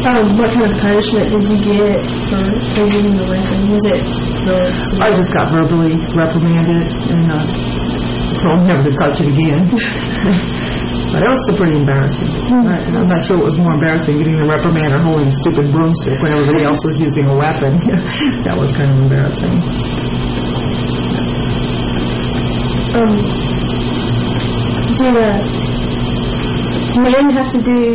What kind of punishment did you get for getting the weapon? Was it really severe? I just got verbally reprimanded and told never to touch it again. But that was still pretty embarrassing. I'm not sure what was more embarrassing, getting the reprimand or holding a stupid broomstick when everybody else was using a weapon. That was kind of embarrassing. Do men have to do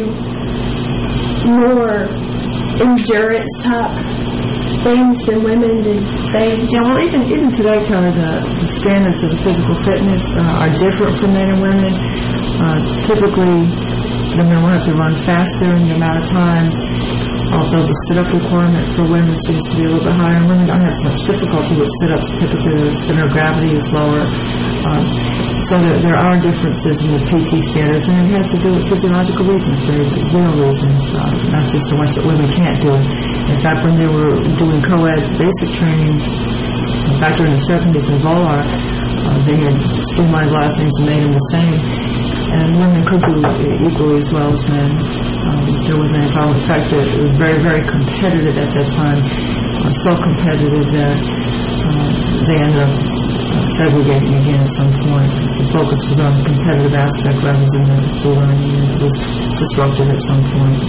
more endurance type things than women? Yeah, well, even today, Kelly, the standards of physical fitness are different for men and women. Typically, the men will have to run faster in the amount of time, although the sit-up requirement for women seems to be a little bit higher. Women don't have as much difficulty with sit-ups. Typically, their center of gravity is lower. So there are differences in the PT standards, and it has to do with physiological reasons, very real reasons, not just so much that women can't do it. In fact, when they were doing co-ed basic training, back during the 70s in Volar, they had streamlined a lot of things and made them the same. And women could do equally as well as men. There wasn't any problem. In fact, it was very, very competitive at that time, so competitive that they ended up segregating again at some point. The focus was on the competitive aspect rather than the learning. It was disrupted at some point.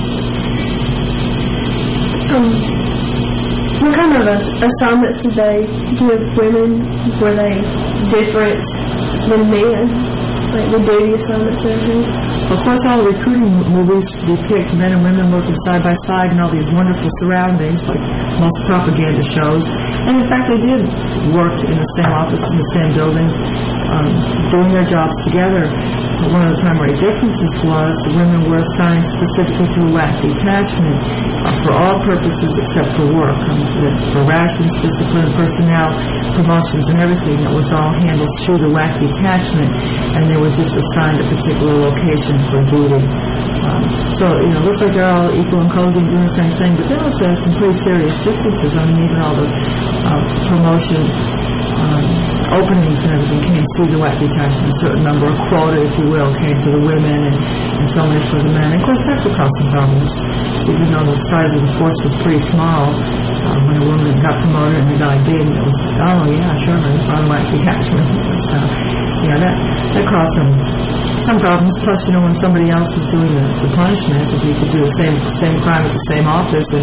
What kind of assignments did they give women? Were they different than men? Like the duty assignments and everything? Of course, all the recruiting movies depict men and women working side by side in all these wonderful surroundings, like most propaganda shows. And in fact, they did work in the same office, in the same buildings, doing their jobs together. But one of the primary differences was the women were assigned specifically to a WAC detachment for all purposes except for work. For rations, discipline, personnel, promotions, and everything, that was all handled through the WAC detachment, and they were just assigned a particular location for duty. So, it looks like they're all equal in code and doing the same thing, but there was some pretty serious differences. I mean, even all the promotion openings and everything came through the WAC detachment. A certain number of quota, if you will, came to the women and so many for the men. And of course, that could cause some problems. Even though the size of the force was pretty small, when a woman got promoted and the guy didn't, it was, oh yeah, sure, on WAC detachment. So, that caused some problems. Plus, when somebody else is doing the punishment, if you could do the same crime at the same office, and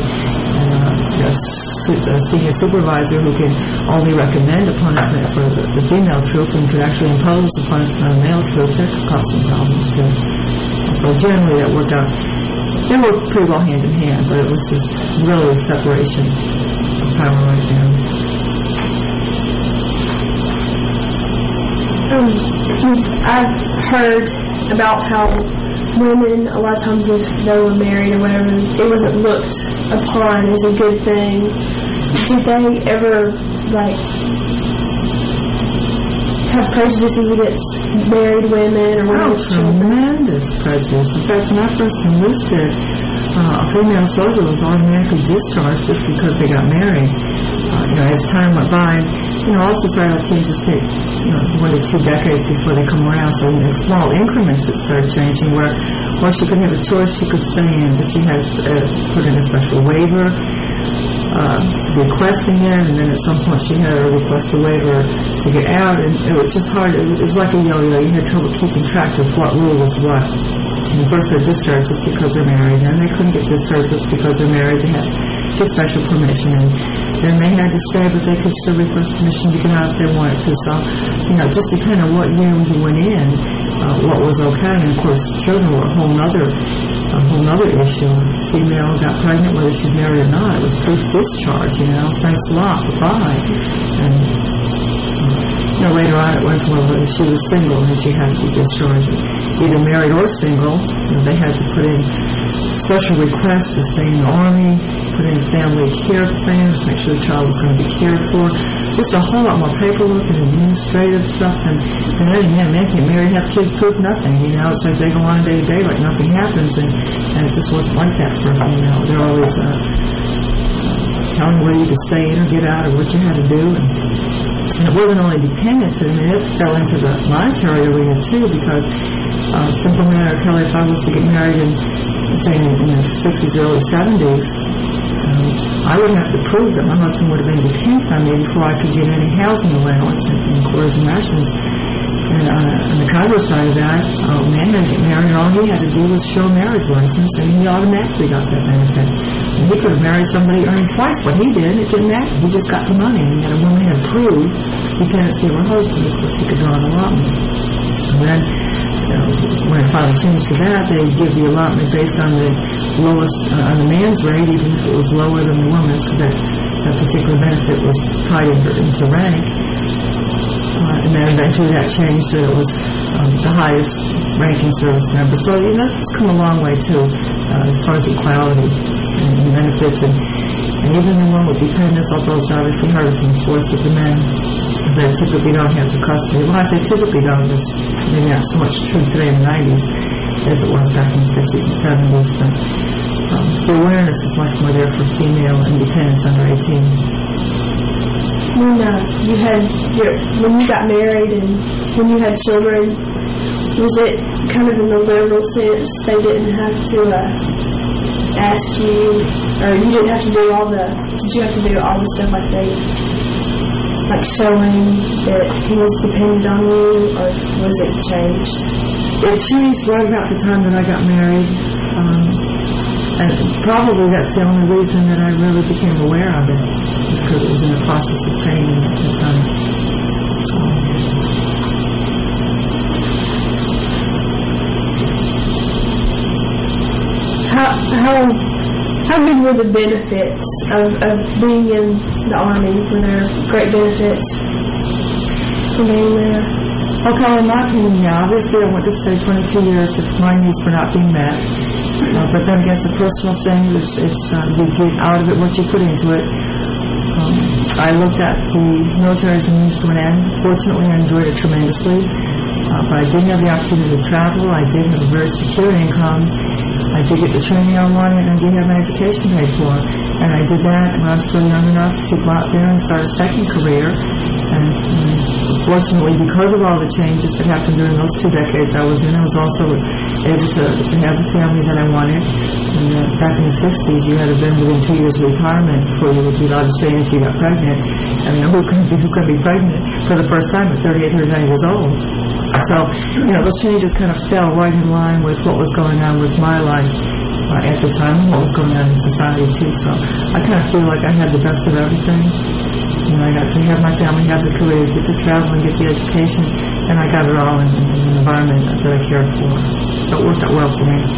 a senior supervisor who can only recommend a punishment for the female troop and could actually impose the punishment on the male troop, that could cause some problems too. So generally, that worked out. They worked pretty well hand in hand, but it was just really a separation of power right there. I've heard about how women, a lot of times if they were married or whatever, it wasn't looked upon as a good thing. Did they ever, have prejudices against married women or women with children? Tremendous prejudice. In fact, when I first enlisted, a female soldier was automatically discharged just because they got married. As time went by, all societal changes take 1 to 2 decades before they come around. So in small increments it started changing where she could have a choice, she could stay in, but she had to put in a special waiver requesting it, and then at some point she had to request a waiver to get out, and it was just hard. It was like a yo-yo. You had trouble keeping track of what rule was what. And first they're discharged just because they're married, and they couldn't get discharged just because they're married. They had to get special permission, and then they had to stay, but they could still request permission to get out if they wanted to. So, just depending on what year you went in, what was okay. And of course, children were a whole nother issue. Female got pregnant, whether she's married or not, it was proof discharge. Thanks a lot, goodbye. And later on it went to whether she was single and she had to be discharged. Either married or single, they had to put in special requests to stay in the Army, put in family care plans, make sure the child was going to be cared for. Just a whole lot more paperwork and administrative stuff. And men can't marry, have kids, proof nothing. It's like they go on day to day like nothing happens, and it just wasn't like that for a female. They're always telling where you could stay in or get out or what you had to do. And it wasn't only dependence, it fell into the monetary arena too, because simple matter, Kelly, if I was to get married and saying in the 60s, early 70s, I would have to prove that my husband would have been detained from me before I could get any housing allowance and quarters and rations. And on the Cairo side of that, a man had to get married, and all he had to do was show a marriage license, and he automatically got that benefit. And he could have married somebody earning twice what he did. It didn't matter. He just got the money. And yet a woman had proved dependency of her husband. Of course, he could draw an allotment. And then, when it finally came to that, they give the allotment based on the lowest, on the man's rate, even if it was lower than the woman's, because that particular benefit was tied into rank. And then eventually that changed so it was the highest ranking service member. So that's come a long way too, as far as equality and benefits. And even the one with dependents, although it's obviously harder to enforce with the men, because they typically don't have the custody. Well, I say typically don't, it's maybe not so much true today in the 90s as it was back in the 60s and 70s. But the awareness is much more there for female independents under 18. When you got married and when you had children, was it kind of in the liberal sense they didn't have to ask you, or you didn't have to do did you have to do all the stuff like showing that he was dependent on you, or was it changed? It changed right about the time that I got married. And probably that's the only reason that I really became aware of it, because it was in the process of training at the time. How good were the benefits of being in the Army? Were there great benefits for being there? Okay, in my opinion, yeah. Obviously, I went to say 22 years if my needs were not being met. But then again, it's a personal thing. You get out of it what you put into it. I looked at the military as a means to an end. Fortunately, I enjoyed it tremendously. But I didn't have the opportunity to travel. I did have a very secure income. I did get the training I wanted, and I did have my education paid for. And I did that when I'm still young enough to go out there and start a second career. And fortunately, because of all the changes that happened during those 2 decades I was in, I was also able to have the family that I wanted. And back in the 60s, you had to been within 2 years of retirement before you would be allowed to stay if you got pregnant. I mean, who's going to be pregnant for the first time at 38, 39 years old? So, those changes kind of fell right in line with what was going on with my life at the time and what was going on in society too. So I kind of feel like I had the best of everything. I got to have my family, have the career, get to travel and get the education, and I got it all in an environment that I cared for. So it worked out well for me.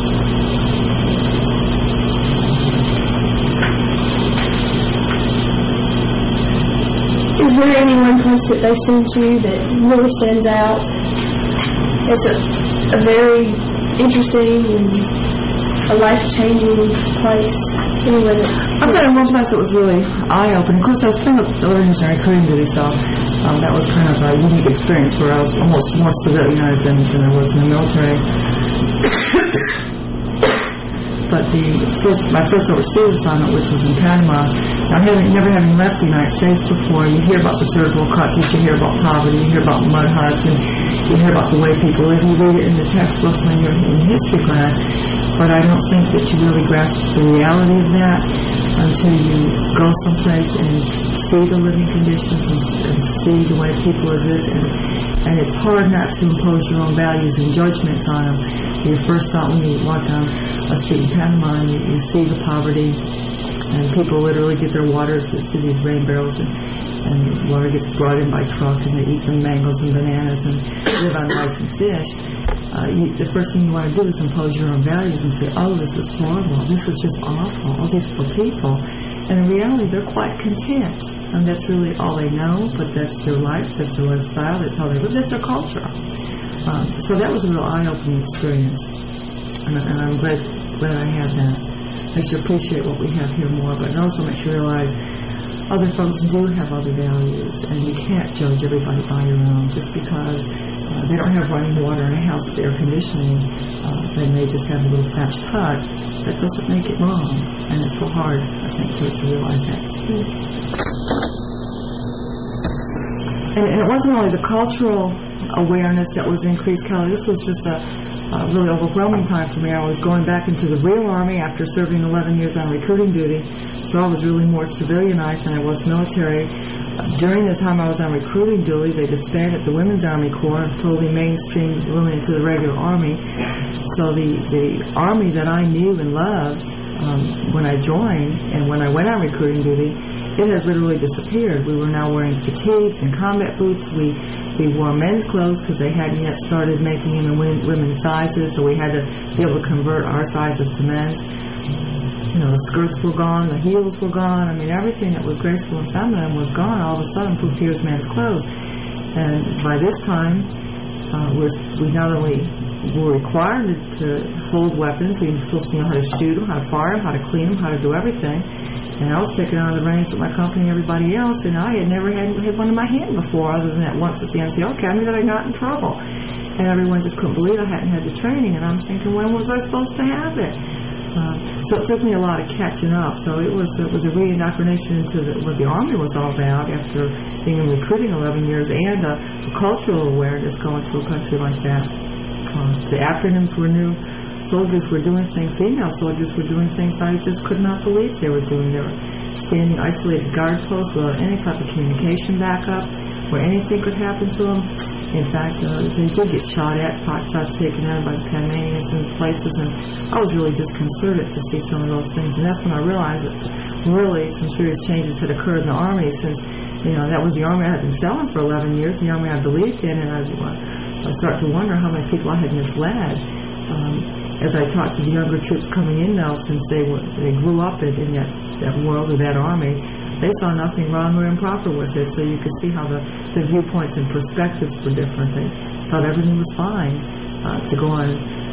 Is there any one place that they sent you that really stands out? It's a very interesting and a life-changing place. Anyway, I'll tell you one place that was really eye-opening. Of course, I spent the Ordinary recruiting duty, so that was kind of a unique experience where I was almost more civilianized than I was in the military. But my first overseas assignment, which was in Panama, never having left the United States before, you hear about the third world countries, you hear about poverty, you hear about mud huts, and you hear about the way people live. You read it in the textbooks when you're in history class, but I don't think that you really grasp the reality of that until you go someplace and see the living conditions and see the way people exist. And it's hard not to impose your own values and judgments on them. Your first thought when you walk down a street in Panama and you see the poverty, and people literally get their waters through these rain barrels, and water gets brought in by truck, and they eat the mangoes and bananas and live on rice and fish. The first thing you want to do is impose your own values and say, oh, this is horrible, this is just awful, all these poor people. And in reality, they're quite content. And that's really all they know, but that's their life, that's their lifestyle, that's how they live, that's their culture. So that was a real eye-opening experience. And I'm glad I had that. Makes you appreciate what we have here more, but it also makes you realize other folks do have other values, and you can't judge everybody by your own. Just because they don't have running water in a house with air conditioning, then they just have a little thatched hut. That doesn't make it wrong, and it's so hard, I think, to realize that. And it wasn't only the cultural awareness that was increased, Kelly. This was just a really overwhelming time for me. I was going back into the real Army after serving 11 years on recruiting duty, so I was really more civilianized than I was military. During the time I was on recruiting duty, they disbanded the Women's Army Corps and totally mainstreamed women into the regular Army. So the Army that I knew and loved when I joined and when I went on recruiting duty, it has literally disappeared. We were now wearing fatigues and combat boots. We wore men's clothes because they hadn't yet started making them in women's sizes, so we had to be able to convert our sizes to men's. You know, the skirts were gone, the heels were gone. I mean, everything that was graceful and feminine was gone. All of a sudden, poof, here's men's clothes. And by this time, we not only were required to hold weapons, we were supposed to know how to shoot them, how to fire them, how to clean them, how to do everything. And I was taking out of the reins with my company and everybody else, and I had never had one in my hand before, other than that once at the NCO Academy that I got in trouble. And everyone just couldn't believe I hadn't had the training, and I'm thinking, when was I supposed to have it? So it took me a lot of catching up. So it was a re-indoctrination into what the Army was all about after being in recruiting 11 years, and a cultural awareness going to a country like that. The acronyms were new. Soldiers were doing things, female soldiers were doing things I just could not believe they were doing. They were standing isolated guard posts without any type of communication backup, where anything could happen to them. In fact, they did get shot at, pot shots taken out by the Panamanians in places, and I was really disconcerted to see some of those things. And that's when I realized that really some serious changes had occurred in the Army, since, you know, that was the Army I had been selling for 11 years, the Army I believed in, and I started to wonder how many people I had misled. As I talked to the younger troops coming in now, since they grew up in that world of that Army, they saw nothing wrong or improper with it. So you could see how the viewpoints and perspectives were different. They thought everything was fine to go on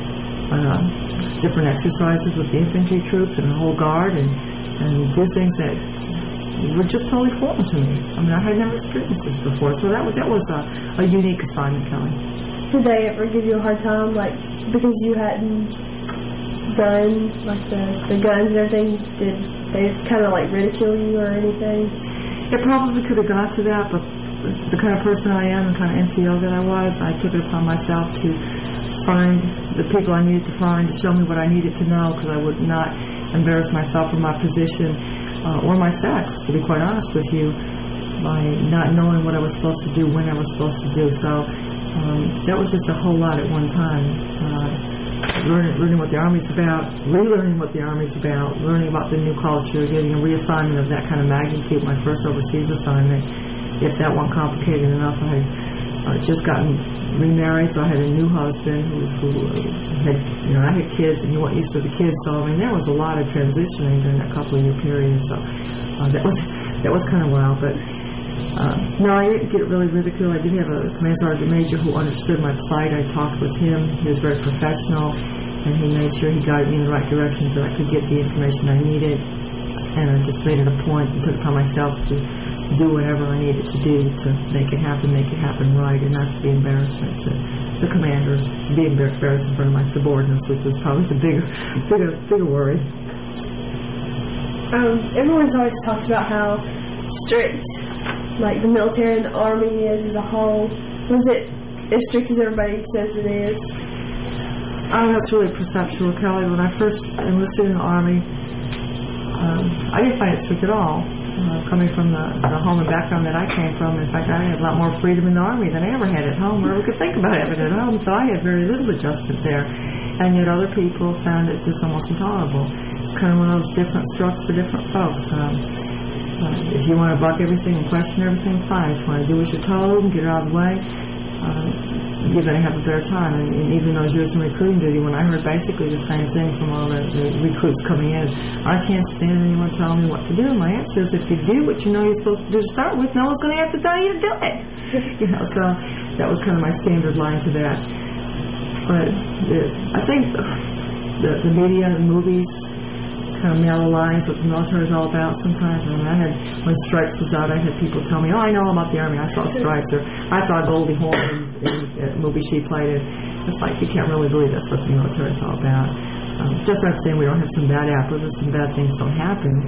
different exercises with the infantry troops and the whole guard and do things that were just totally foreign to me. I mean, I had never experienced this before, so that was a unique assignment, Kelly. Did they ever give you a hard time, like, because you hadn't done, like, the guns and everything? Did they kind of, like, ridicule you or anything? It probably could have got to that, but the kind of person I am, the kind of NCO that I was, I took it upon myself to find the people I needed to find, to show me what I needed to know, because I would not embarrass myself or my position or my sex, to be quite honest with you, by not knowing what I was supposed to do, when I was supposed to do. So that was just a whole lot at one time. Learning what the Army's about, relearning what the Army's about, learning about the new culture, getting a reassignment of that kind of magnitude, my first overseas assignment. If that wasn't complicated enough, I had just gotten remarried, so I had a new husband who had, I had kids and he wasn't used to the kids, so I mean there was a lot of transitioning during that couple-year period, so that was kind of wild, but no, I didn't get really ridiculed. I did have a command sergeant major who understood my plight. I talked with him. He was very professional, and he made sure he guided me in the right direction so I could get the information I needed. And I just made it a point and took it upon myself to do whatever I needed to do to make it happen right, and not to be embarrassment to the commander, to be embarrassed in front of my subordinates, which was probably the bigger worry. Everyone's always talked about how strict, like, the military and the Army is as a whole. Was it as strict as everybody says it is? That's really perceptual, Kelly. When I first enlisted in the Army, I didn't find it strict at all. Coming from the home and background that I came from, in fact, I had a lot more freedom in the Army than I ever had at home, or I could think about having at home, so I had very little adjustment there. And yet other people found it just almost intolerable. It's kind of one of those different strokes for different folks. If you want to buck everything and question everything, fine. If you want to do what you're told and get it out of the way, you're going to have a better time. And even those years in recruiting duty, when I heard basically the same thing from all the recruits coming in, I can't stand anyone telling me what to do. My answer is, if you do what you know you're supposed to do to start with, no one's going to have to tell you to do it. So that was kind of my standard line to that. But I think the media, the movies, kind of maligns what the military is all about sometimes. I mean, when Stripes was out, I had people tell me, I know about the Army, I saw Stripes, or I saw Goldie Hawn in the movie she played in. It's like, you can't really believe that's what the military is all about. Just not saying we don't have some bad apples, some bad things don't happen.